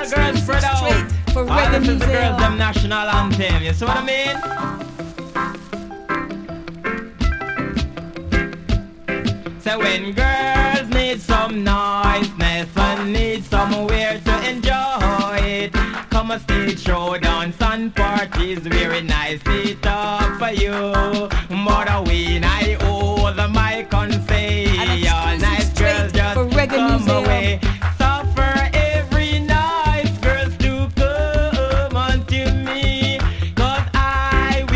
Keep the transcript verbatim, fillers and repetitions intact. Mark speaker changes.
Speaker 1: the girls spread out.
Speaker 2: For
Speaker 1: All
Speaker 2: reggae
Speaker 1: this is the
Speaker 2: music.
Speaker 1: girls them national anthem. You see what I mean? So when girls need some niceness and need somewhere to enjoy it, come a stage show, dance and parties, very nice it up for you. But we I